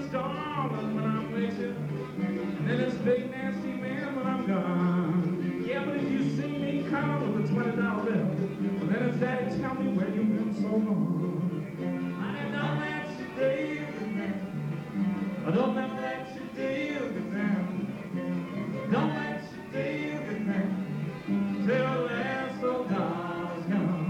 darling when I'm with you, and then this big nasty man when I'm gone. Yeah, but if you see me coming with a $20 bill, well, then it's Daddy, tell me where you've been so long. I don't let you deal with them. I don't ever let you deal with them. Don't let you deal with them till the last old dollar's gone.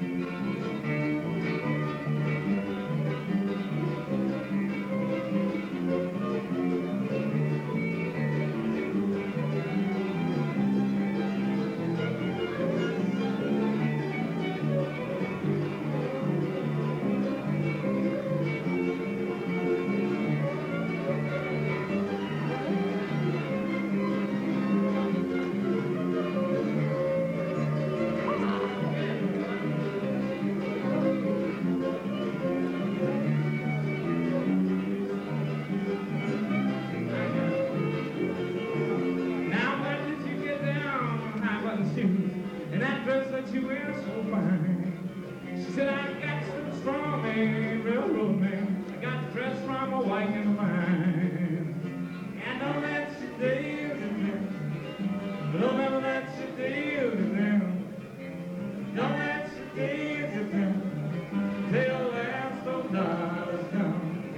And that dress that you wear so fine. She said, I got some strong man, railroad man. I got the dress from a white and mine. And don't let you deal with them. Don't ever let you deal with them. Don't let you deal with them till the last old dollar's gone.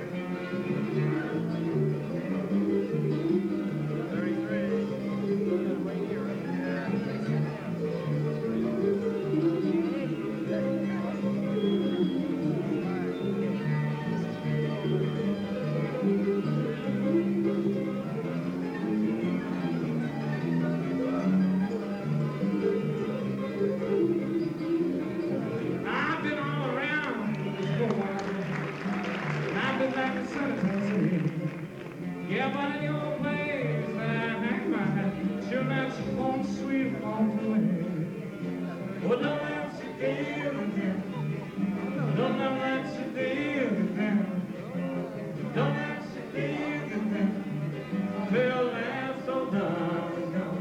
Yeah, but in your place that I hang my hat, sure that's home sweet home away. Oh, don't let you deal with them. Don't let you deal with them. Don't let you deal with them till last old dollar's gone.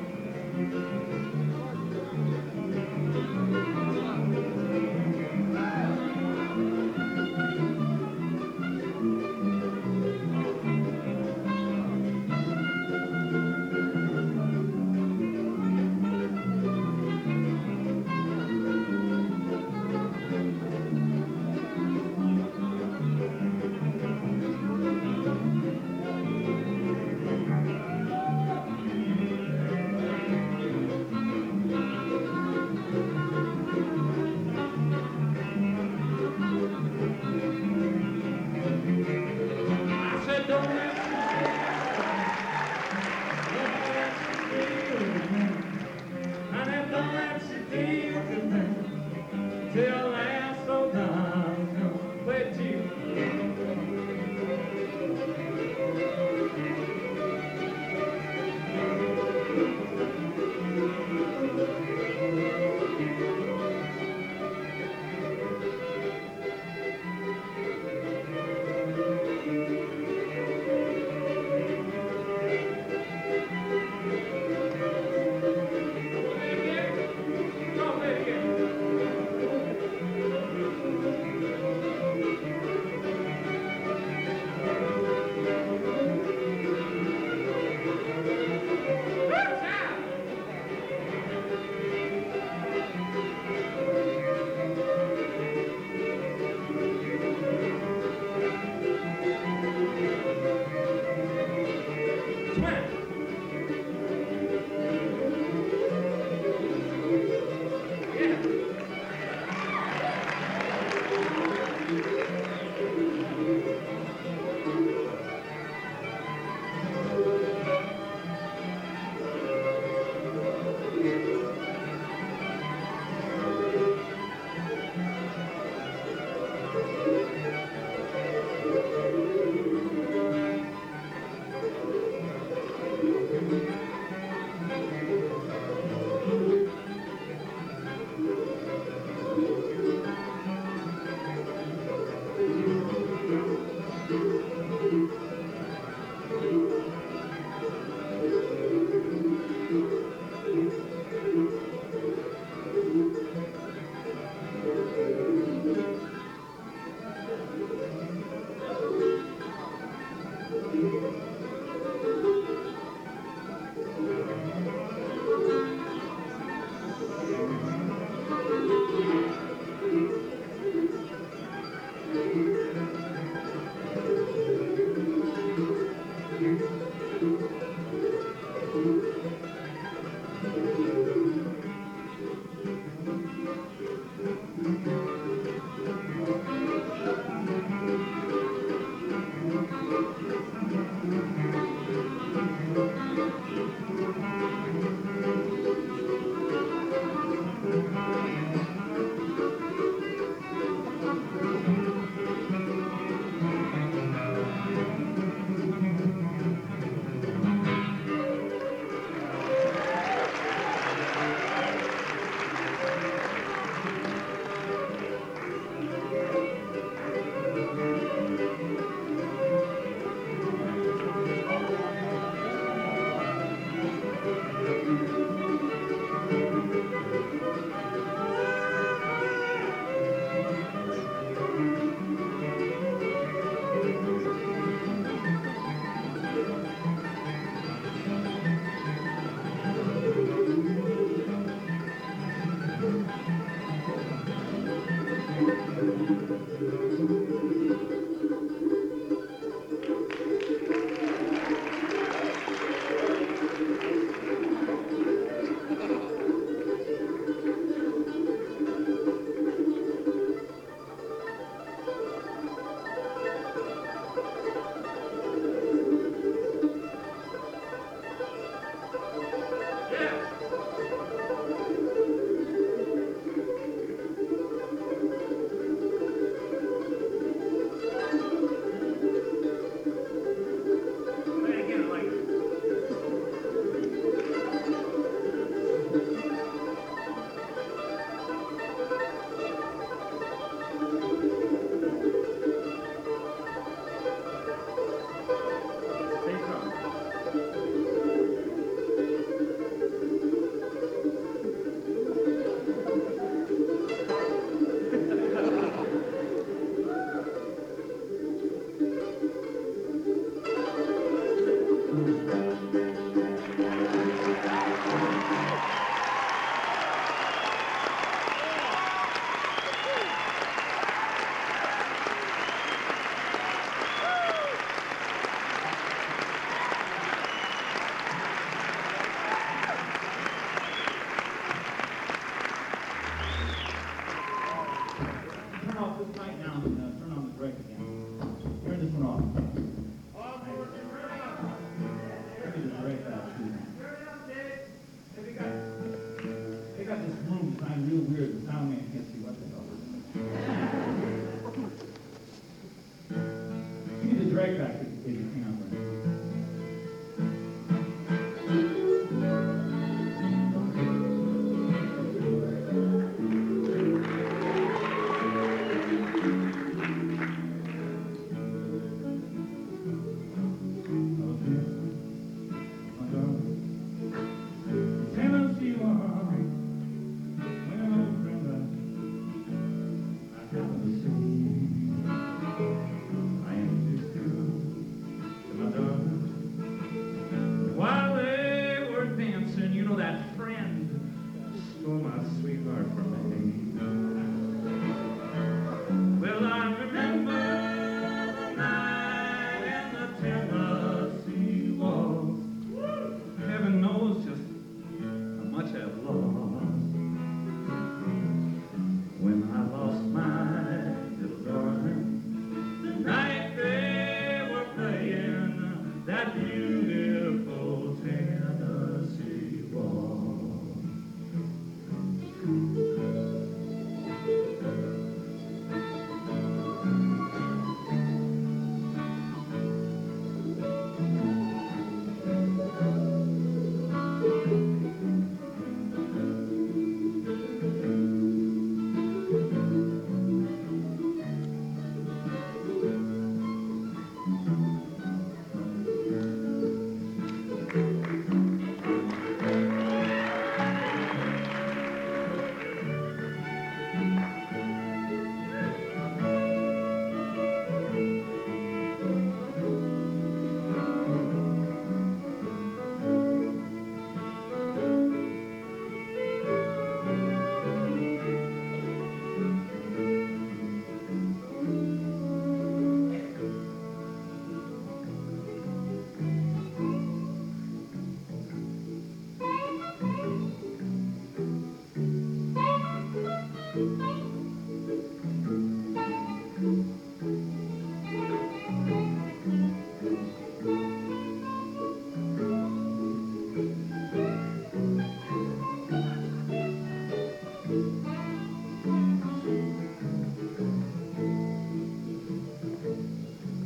I am just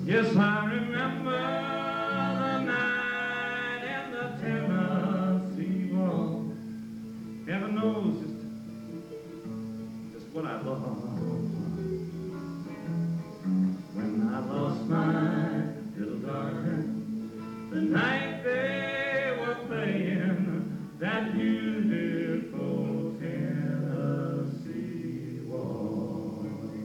Yes, I remember the night in the Tennessee waltz. Heaven knows just what I love. When I lost my little darling, the night they were playing that beautiful Tennessee waltz.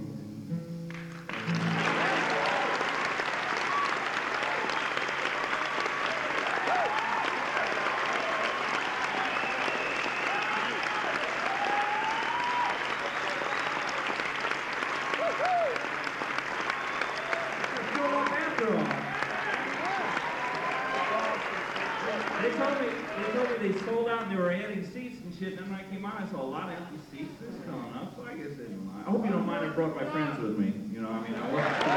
They sold out and they were adding seats and shit. And then when I came out, I saw a lot of empty seats. This is coming up, so I guess they didn't mind. I hope you don't mind I brought my friends with me. You know, I mean, I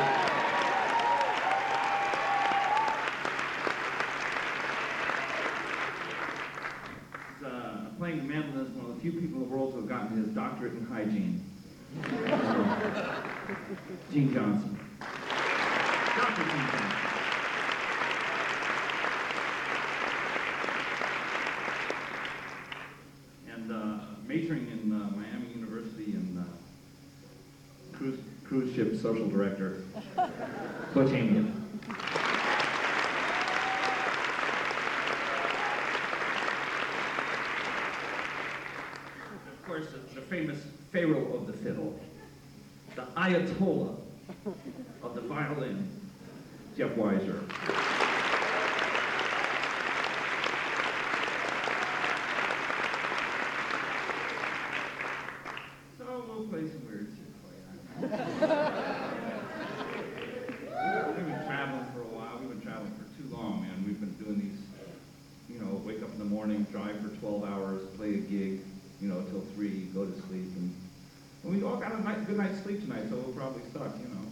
wasn't. Playing the mandolin is one of the few people in the world who have gotten his doctorate in hygiene. Gene Johnson. Dr. Gene Johnson. Majoring in Miami University and cruise ship social director, Butch Amian. Of course, the famous Pharaoh of the fiddle, the Ayatollah of the violin, Jeff Weiser. We'll play some weird shit for you. We've been traveling for a while. We've been traveling for too long, man. We've been doing these, you know, wake up in the morning, drive for 12 hours, play a gig, you know, till 3, go to sleep. And we all got a good night's sleep tonight, so we'll probably suck, you know.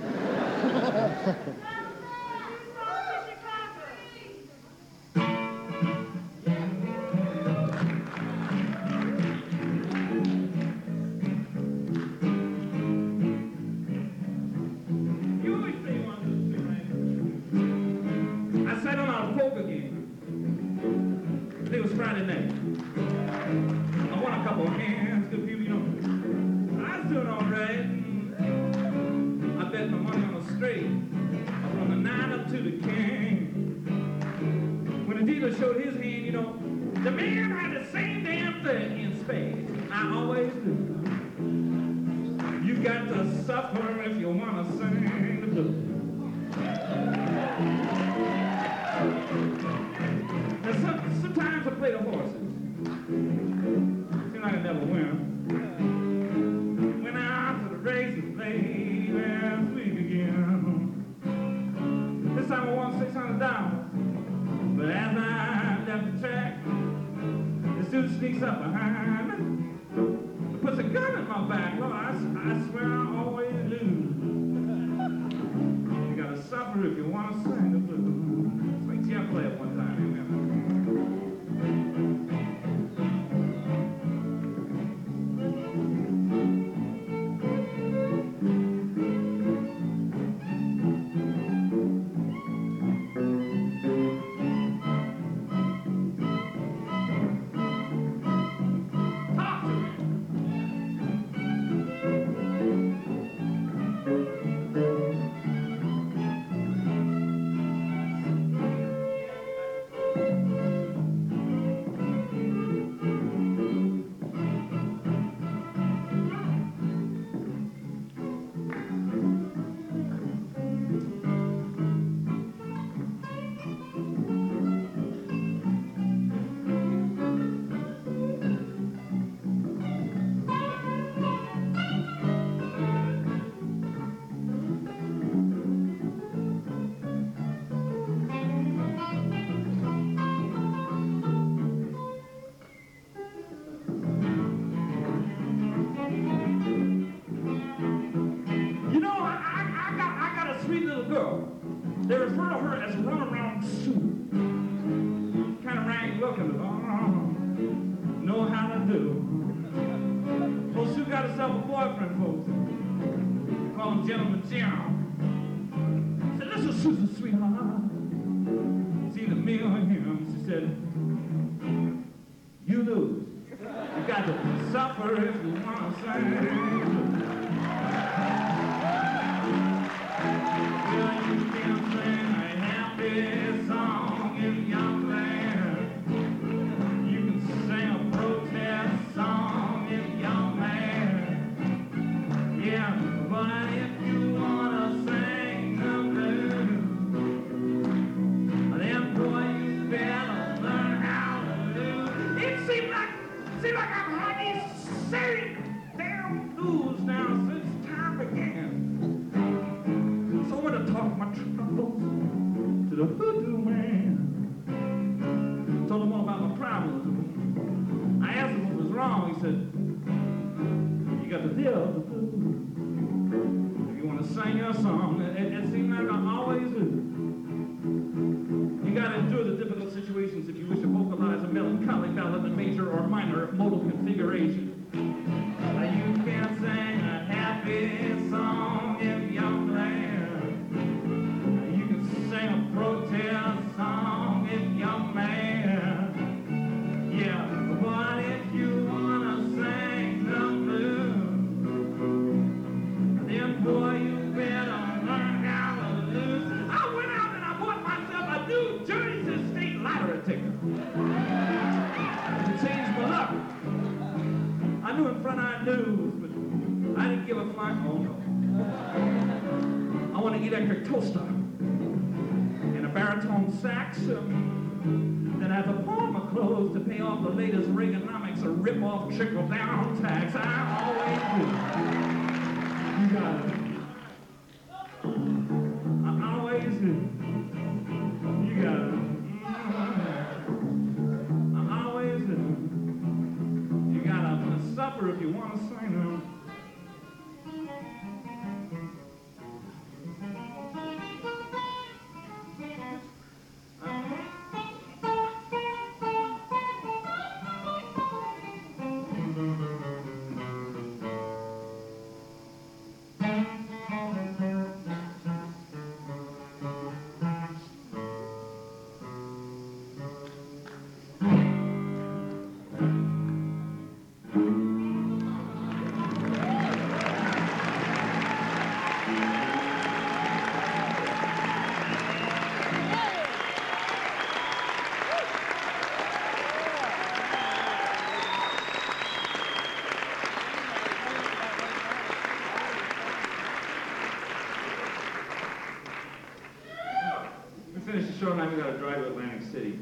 Friday night. I won a couple of hands, good people, you know. I was doing all right. I bet my money on the straight. From the 9 up to the king. When the dealer showed his hand, you know, the man had the same damn thing in spades. I always do. You got to suffer if you want to sing the blues. Sometimes I play the horses. Seems like I never win. Went out to the races late last week again. This time I won $600. But as I left the track, the dude sneaks up behind me, puts a gun in my back. Lord, I swear I always lose. You gotta suffer if you want to sing the blues. It's like Jeff played it one time. They refer to her as Runaround Sue. Kind of rank looking, know how to do. Well, Sue got herself a boyfriend, folks. Call him Gentleman Jim. So Susan, sweetheart. See the me or him, she said, you lose. You got to suffer if you want to sing. Well, you can sing a happy song if you're glad. You can sing a protest song if you're mad. Yeah, but if you want to sing the blues, then boy, you better learn how to lose. It seems like I've had these same damn blues now since time began. So I went to talk my troubles to the hoodoo man. Told him all about my problems. I asked him what was wrong. He said, you got to deal with the blues. If you want to sing your song, it seemed like I always do. You got to endure the difficult situations if you wish to vocalize a melancholy ballad in major or minor modal configuration. You can sing a happy song if you're glad. You can sing a protest song if you're mad. Yeah, but if you want to sing the blues, then boy, you better learn how to lose. I went out and I bought myself a New Jersey State lottery ticket. It changed my luck. I knew in front I'd lose, but I didn't give a fuck. Oh no. I want to electric toaster and a baritone sax. Then I have to pawn my clothes to pay off the latest Reaganomics or rip-off trickle-down tax. I always do. You got it. I always do. You got it. I always do. You gotta suffer if you want to sing them. Finish the show and we got to drive to Atlantic City.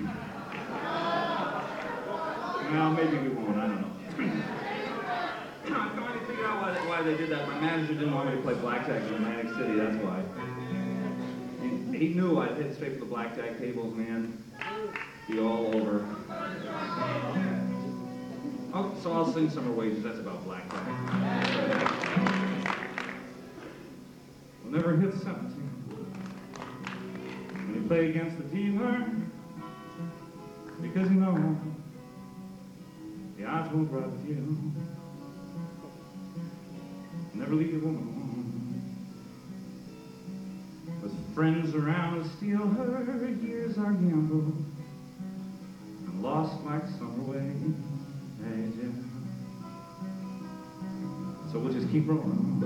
Well, maybe we won't, I don't know. I'm trying to figure out why they did that. My manager didn't want me to play blackjack in Atlantic City, that's why. He knew I'd hit straight for the blackjack tables, man. Be all over. Oh, so I'll sing Summer Wages, that's about blackjack. We'll never hit 17. When you play against the dealer, because you know the odds won't ride with you. Never leave your woman alone. With friends around to steal her, years are gambled and lost like summer waves. So we'll just keep rolling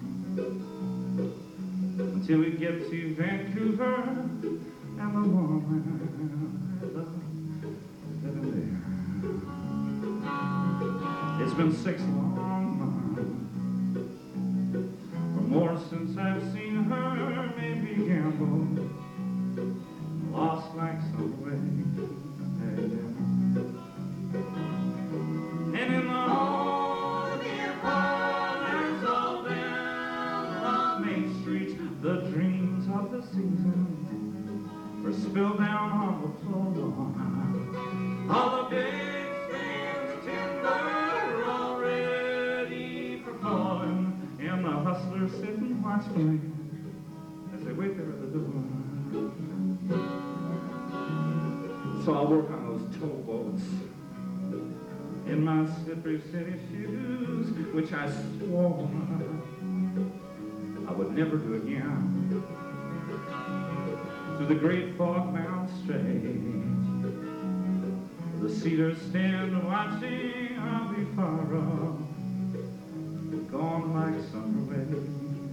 until we get to Vancouver and the warm weather living there. It's been 6 long months or more since I've seen her, maybe gambled, lost like some way. And in the the dreams of the season were spilled down on the floor. All the big stands timber already for falling, and the hustlers sit and watch me as they wait there at the door. So I'll work on those towboats in my slippery city shoes, which I swore I would never do again. to the great fog-bound strait. The cedars stand watching, I'll be far off, gone like summer wind.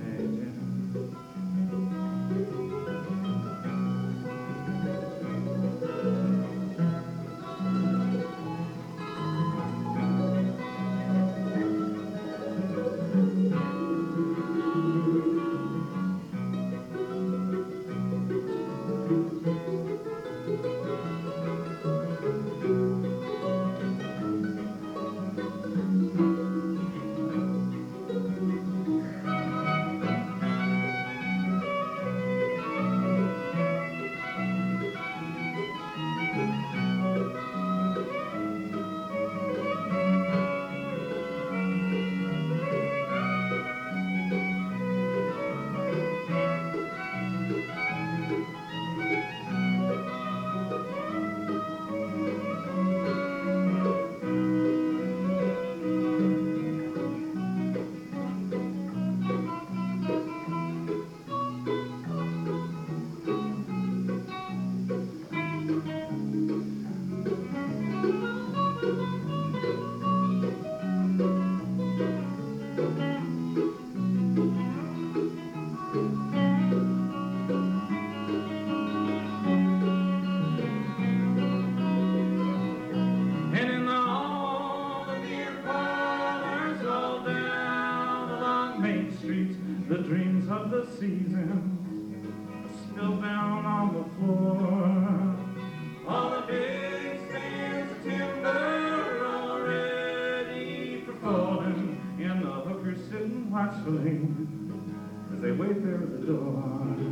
The dreams of the season spill down on the floor. All the big stands of timber all ready for falling, and the hookers sitting watchfully as they wait there at the door.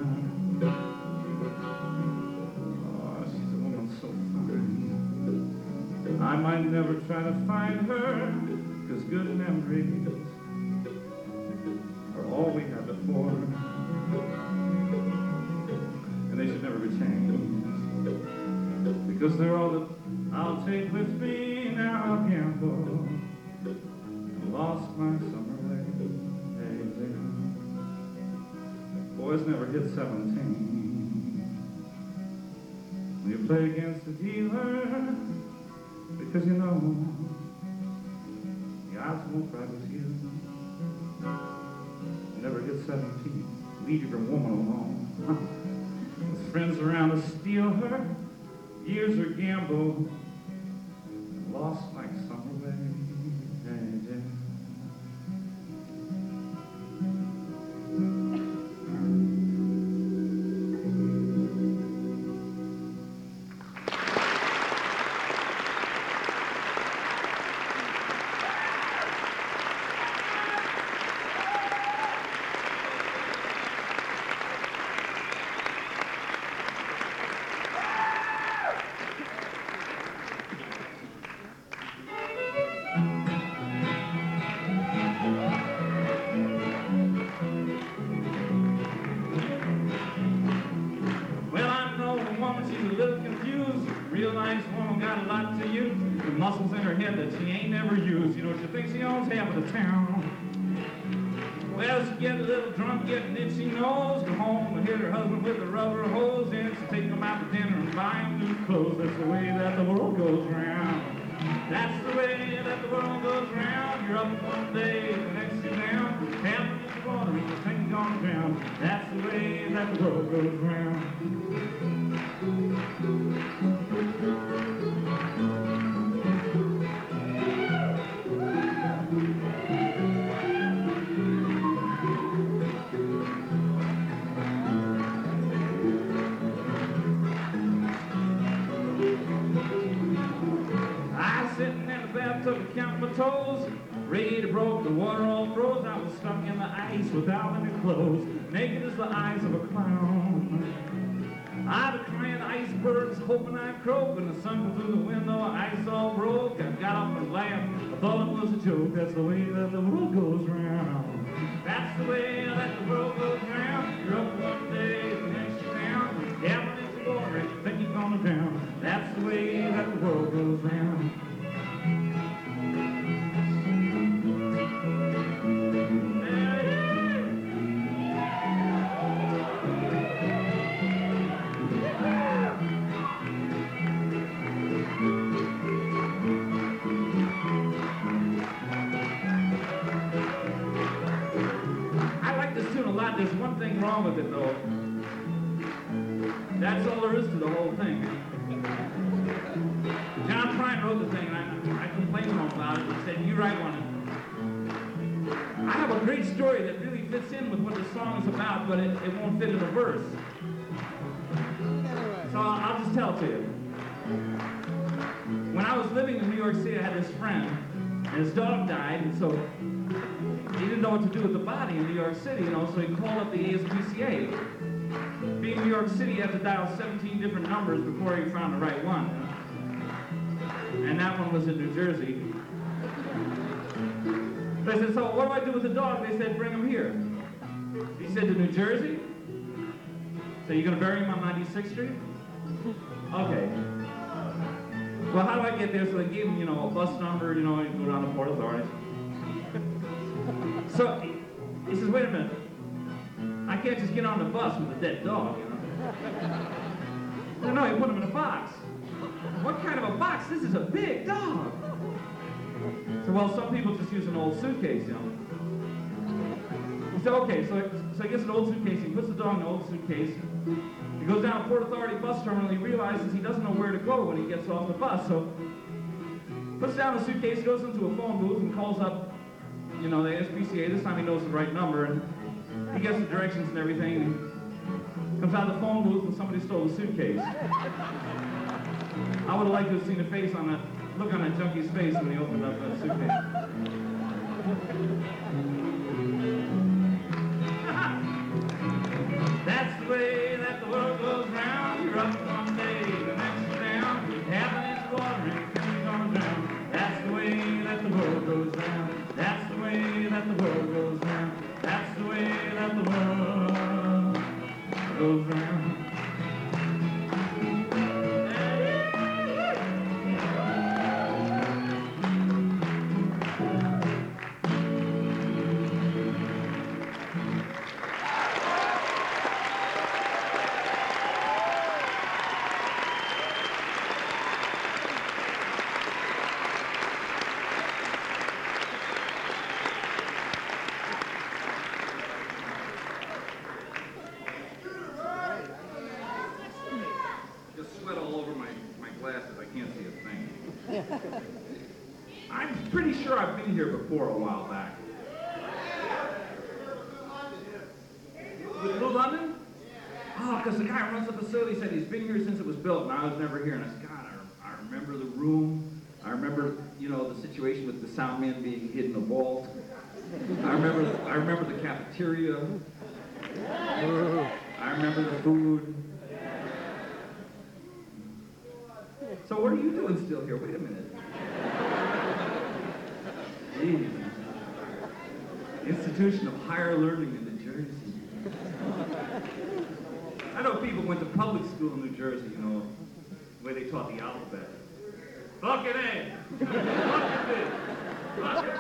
Oh, she's a woman so fine. I might never try to find her, 'cause good memories all we had before, and they should never be changed, because they're all that I'll take with me. Now I'll gamble, lost my summer days. Boys never hit 17 when you play against the dealer, because you know the odds won't ride with you. Never hit 17, leave your woman alone. With friends around to steal her, years are gambled, lost like summer waves. She's a little confused. Real nice woman, got a lot to use. The muscles in her head that she ain't never used. You know, she thinks she owns half of the town. Well, she get a little drunk, get an itchy nose, go home and hit her husband with a rubber hose, and she take him out to dinner and buy him new clothes. That's the way that the world goes round. That's the way that the world goes round. You're up one day, the next you're down. Half in the water and you think you're gonna drown. That's the way that the world goes round. Took count my toes, ready to broke, the water all froze. I was stuck in the ice without any clothes, naked as the eyes of a clown. I was crying icebergs, hoping I'd croak. When the sun come through the window, ice all broke. I got up and laughed, I thought it was a joke. That's the way that the world goes round. That's the way that the world goes round. You're up one day, the next you're down. Half an inch of water and you think you're gonna drown. That's the way that the world goes round. anything wrong with it, though. That's all there is to the whole thing. John Prine wrote the thing, and I complained to him about it. He said, "You write one." I have a great story that really fits in with what the song is about, but it won't fit in a verse. So I'll just tell it to you. When I was living in New York City, I had this friend, and his dog died, and so he didn't know what to do with the body in New York City, so he called up the ASPCA. Being in New York City, you have to dial 17 different numbers before you found the right one. And that one was in New Jersey. So I said, "So what do I do with the dog?" They said, "Bring him here." He said, "To New Jersey?" "So you're going to bury him on 96th Street?" "Okay. Well, how do I get there?" So they gave him, a bus number, you go down to Port Authority. So he says, "Wait a minute. I can't just get on the bus with a dead dog, No, you put him in a box." "What kind of a box? This is a big dog." So, well, some people just use an old suitcase, He said, "Okay." So he gets an old suitcase. He puts the dog in the old suitcase. He goes down to Port Authority bus terminal. He realizes he doesn't know where to go when he gets off the bus. So puts down the suitcase, goes into a phone booth, and calls up, the SPCA. This time he knows the right number, and he gets the directions and everything. And comes out of the phone booth, and somebody stole the suitcase. I would have liked to have seen the look on that junkie's face when he opened up that suitcase. That's the way that the world goes round. You're up one day, the next you're down. Heaven is water and you're gonna drown. That's the way that the world goes round. That's the way that the world goes round. That's the way that the world goes round. I'm pretty sure I've been here before a while back. With Blue London? Oh, because the guy who runs the facility said he's been here since it was built, and I was never here. And I said, God, I remember the room. I remember, the situation with the sound man being hid in the vault. I remember the cafeteria. I remember the food. So what are you doing still here? Wait a minute. Jeez. Institution of Higher Learning in New Jersey. I know people went to public school in New Jersey, where they taught the alphabet. Fucking A! Fucking B! Fucking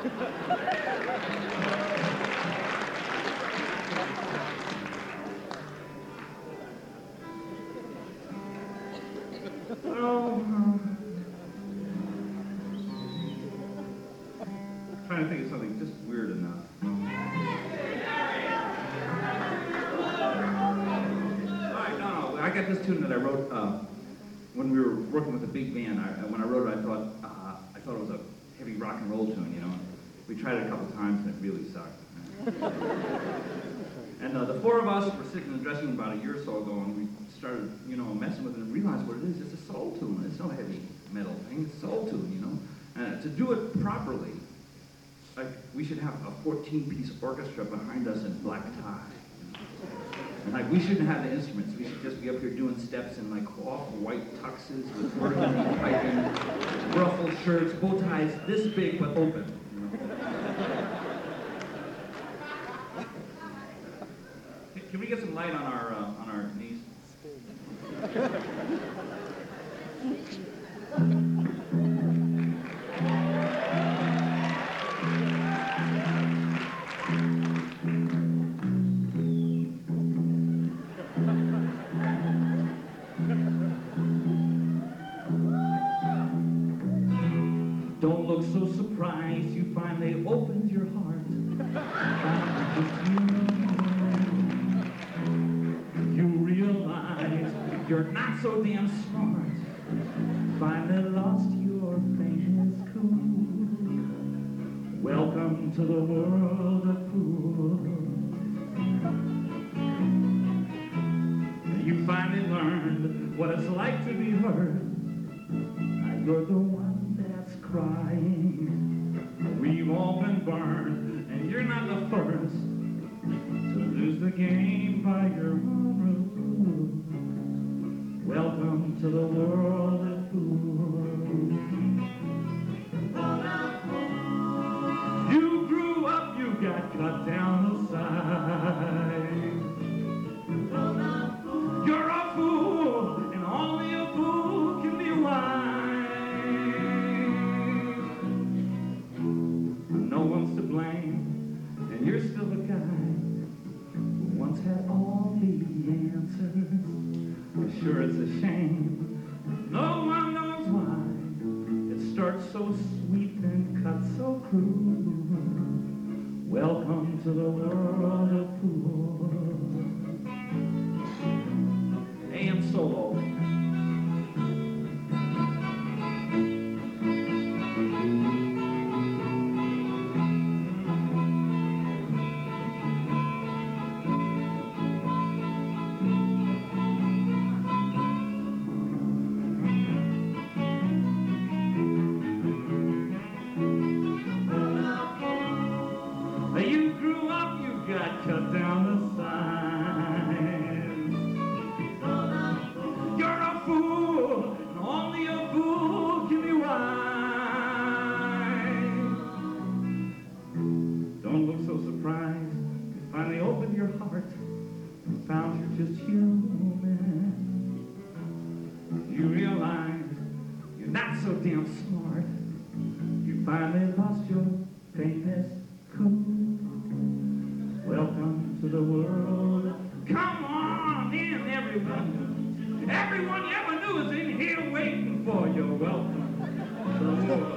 trying to think of something just weird enough. I got this tune that I wrote when we were working with a big band. When I wrote it, I thought it was a heavy rock and roll tune, We tried it a couple times and it really sucked. And the four of us were sitting in the dressing room about a year or so ago, and we started, messing with it and realized what it is. It's a soul tune. It's no heavy metal thing. It's a soul tune, And to do it properly, we should have a 14-piece orchestra behind us in black tie. And we shouldn't have the instruments. We should just be up here doing steps in off-white tuxes with burgundy piping, ruffled shirts, bow ties this big but open. Can we get some light on our knees? Don't look so surprised, you finally opened your heart. You're not so damn smart. Finally lost your famous cool. Welcome to the world of fools. You finally learned what it's like to be hurt. Now you're the one that's crying. We've all been burned, and you're not the first to lose the game by your own rules. Welcome to the world of fools. You grew up, you got cut down the side. You're a fool, and only a fool can be wise. No one's to blame, and you're still a guy who once had all the answers. Sure, it's a shame. No one knows why it starts so sweet and cuts so cruel. Welcome to the world of fools. AM solo. You grew up, you got cut down the side. You're a fool, and only a fool can be wise. Don't look so surprised. You finally opened your heart and found you're just human. You realize you're not so damn smart. You finally lost your famous cool. Welcome to the world. Come on in, everyone. Everyone you ever knew is in here waiting for you. Welcome to the world.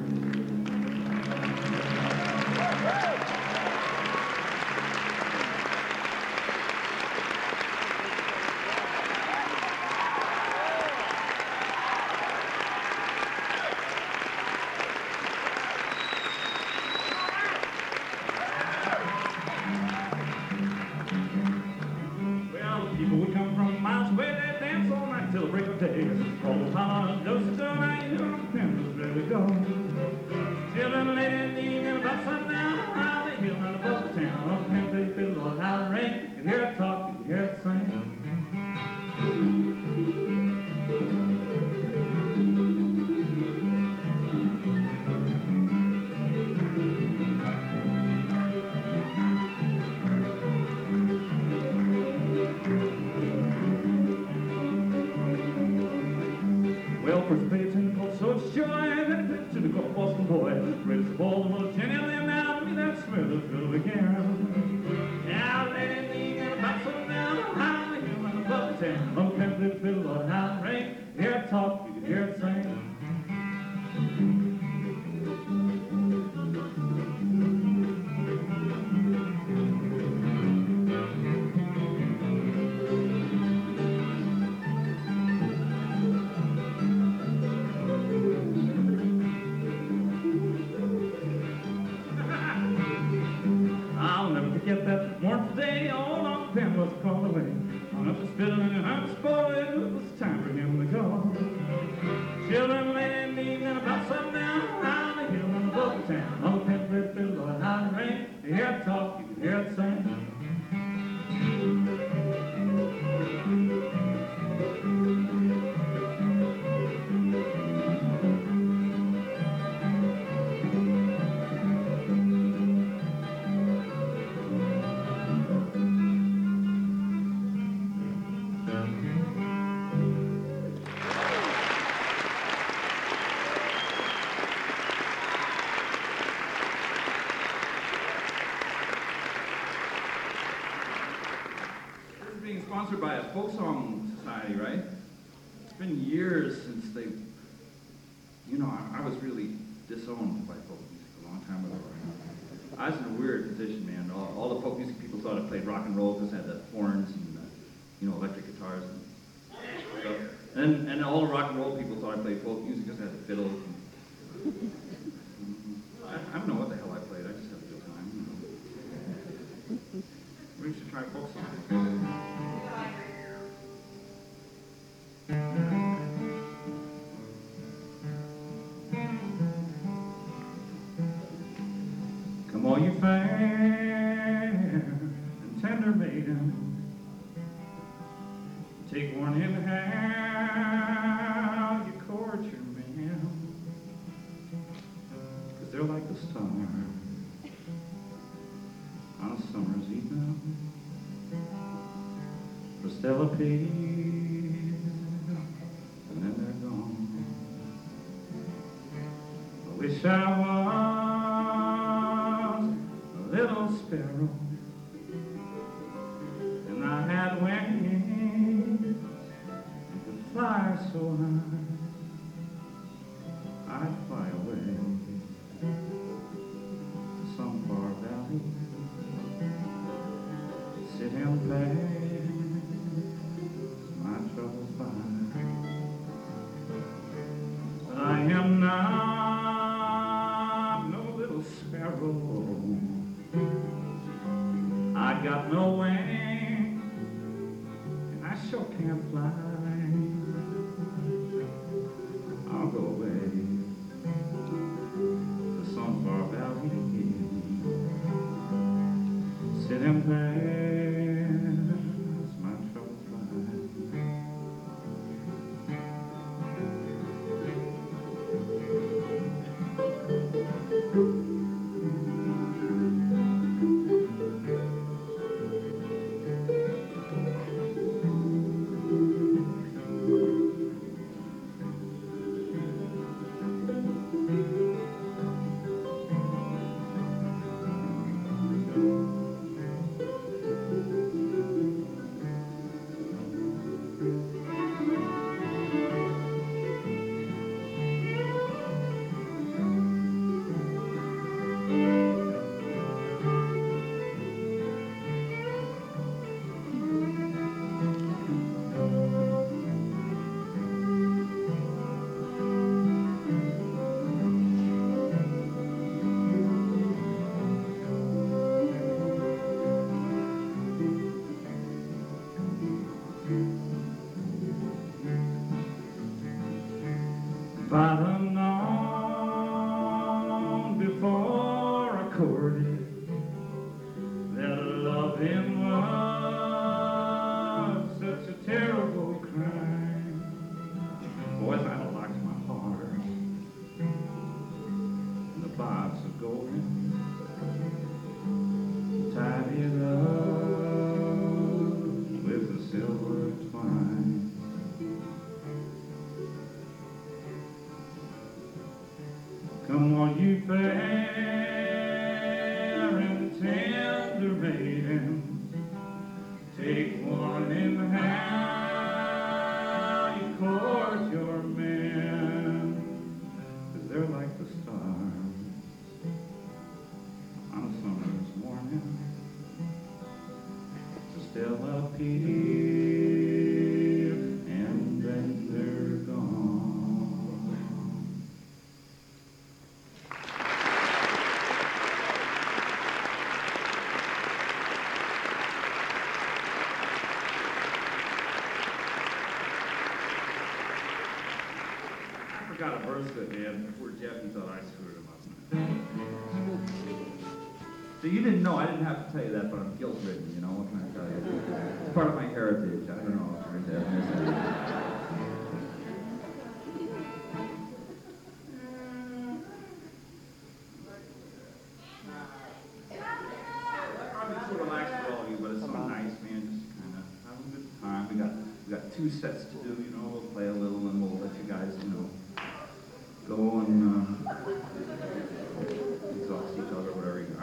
People would come from miles away, they dance all night till the break of day. Roll holler, dose of night, you know, Pim's ready to go. Children late in the evening, about sundown, how they hill and above the town. On Pim's they fiddle or how it ring, you hear it talk, you hear it sing. Well, first page in the cold, so it's joy, then pitch to the cold Boston boy. Raise the ball, the little Jenny, and now me that smell of fiddle again. Now, late in the evening, about sundown, how the hill and above the town. On Pim's they fiddle or how it ring, you hear it talk, you can hear it sing. Get that warmth day, all on Pim was called away. On up the spittle and I'm spoiled, it was time for him to go. Children late in the evening, about sundown, down the hill and above the town. On Pim's they fiddle or how it ring, you hear it talk, you can hear it sing. Sponsored by a folk song society, right? It's been years since they, you know, I was really disowned by folk music a long time ago. I was in a weird position, man. All the folk music people thought I played rock and roll because I had the horns and, you know, electric guitars. And And all the rock and roll people thought I played folk music because I had the fiddle. I don't know what the hell I played. I just had a good time. You know. We should try folk songs. Come all you fair and tender maiden, take one in hand, you court your man, 'cause they're like the star on a summer's evening. For Stella Pete, and then they're gone. I wish I was a little sparrow, and I had wings, fly so high, I'd fly away to some far valley, sit and pass my troubles by. But I am not no little sparrow, I got no wings, and I sure can't fly. I'll go away to some far valley, sit and pass my troubles by. If I'd have known before I courted that loving was such a terrible crime, boys, I'd have locked my heart in a box of golden, tied it up with a silver twine. Come on, you fair and tender maidens, take one in hand, you court your man, 'cause they're like the stars on a summer's morning. So Stella Pete, and then they're gone. I got a verse that man, poor Jeffy thought I screwed him up. So you didn't know, I didn't have to tell you that, but I'm guilt-ridden, you know, what can I tell you? It's part of my heritage, I don't know if you're into ethnicity. Probably too relaxed for all of you, but it's so nice, man, just kind of have a good time. We got 2 sets to do, you know, we'll play a little and we'll let you guys, you know, go and exhaust each other, whatever you got.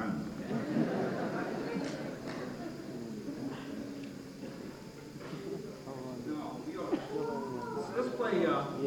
Let's play,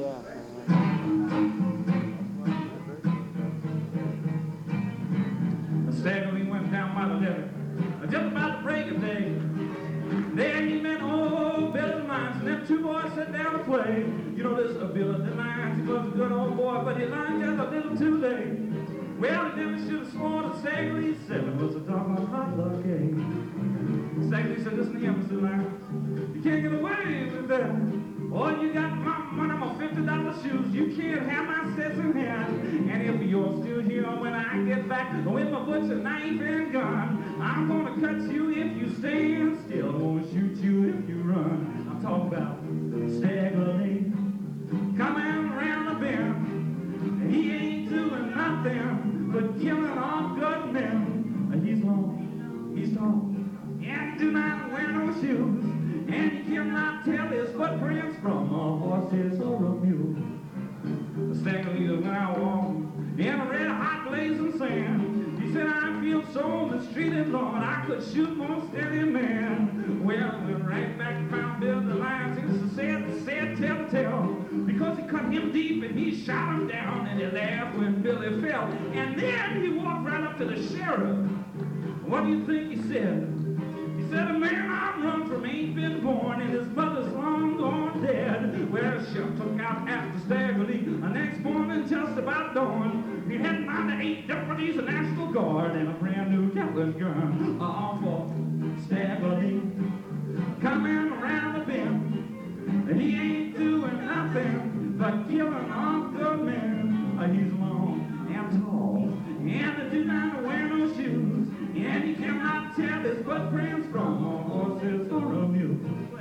A stagger went down by the river, just about the break of day. There he met old Bill Mines, and them 2 boys sat down to play. You know this Billy the Lion, he was a good old boy, but he learned just a little too late. Well, he never should have sworn that Staggerly 7 was a doggone hot luck game. Staggerly said, listen here, Mr. Lion, you can't get away with that. Oh, you got my money, my $50 shoes. You can't have my sets in hand. And if you're still here when I get back with my butcher knife and gun, I'm gonna cut you if you stand still. I'm gonna shoot you if you run. I'm talking about Staggerly coming around the bend. He ain't doing nothing but killing off good men. He's long, he's tall, and he do not wear no shoes. And you cannot tell his footprints from a horse's or a mule. Staggerly went out walking in a red hot blazing sand. He said, I feel so mistreated, Lord, I could shoot most any man. Well, we went right back and found Bill the Lion. It was a sad tell, because he cut him deep and he shot him down, and he laughed when Billy fell. And then he walked right up to the sheriff. What do you think he said? He said, a man I'm run from ain't been born, and his mother's long gone dead. Well, the sheriff took out after Staggerly the next morning just about dawn. He had 98 deputies, a National Guard, and a brand new Gatling gun. All for Staggerly coming around the bend. He ain't doing nothing but killing off good men. He's long and tall, and he do not wear no shoes, and he cannot tell his footprints from a horse's or a mule.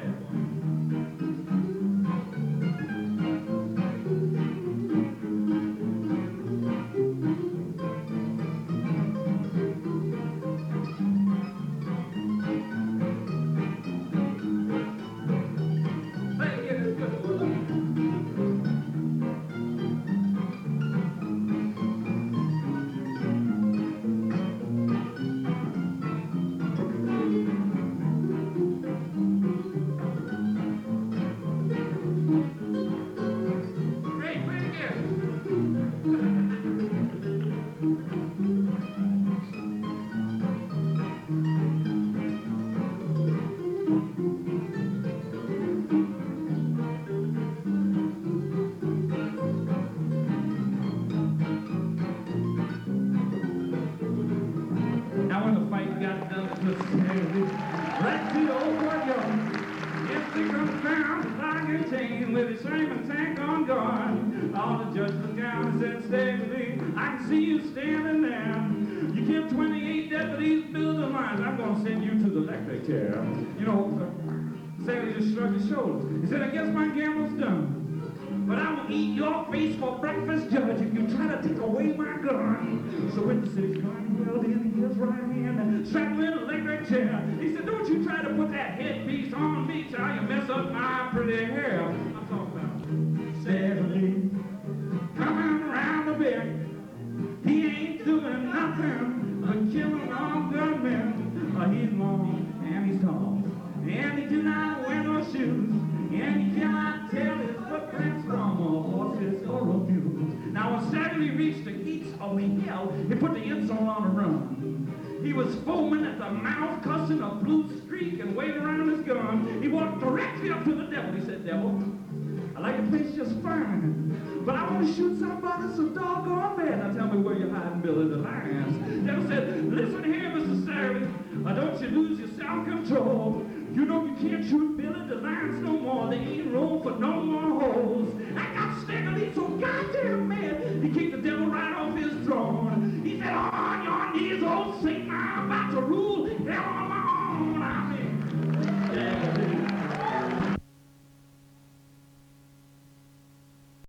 Right to the old courtyard. Yes, they come down like a chain with his shaming tank on guard. All the judge looked down and said, Staggerly, I can see you standing there. You killed 28 deputies, build the lines. I'm going to send you to the electric chair. You know, Staggerly just shrugged his shoulders. He said, I guess my gamble's done. But I will eat your face for breakfast, Judge, if you try to take away my gun. So witnesses gun held in his right hand and strapped in an electric chair. He said, don't you try to put that headpiece on me, child. You mess up my pretty hair. I'm talking about Staggerly coming around the bend. He ain't doing nothing but killing all good men. He's long and he's tall, and he do not wear no shoes, and he cannot tell his footprints from a horse's or a mule. Now when Staggerly reached the gates of hell, he put the insole on the run. He was foaming at the mouth, cussing a blue streak and waving around his gun. He walked directly up to the devil. He said, Devil, I like the place just fine, but I want to shoot somebody so doggone bad. Now tell me where you're hiding Billy the Lion. The devil said, listen here, Mr. Staggerly, don't you lose your self-control. You know you can't shoot Billy the Lion no more. There ain't room for no more holes. I got Staggerly so goddamn mad, he kicked the devil right off his throne. He said, on your knees, old Satan,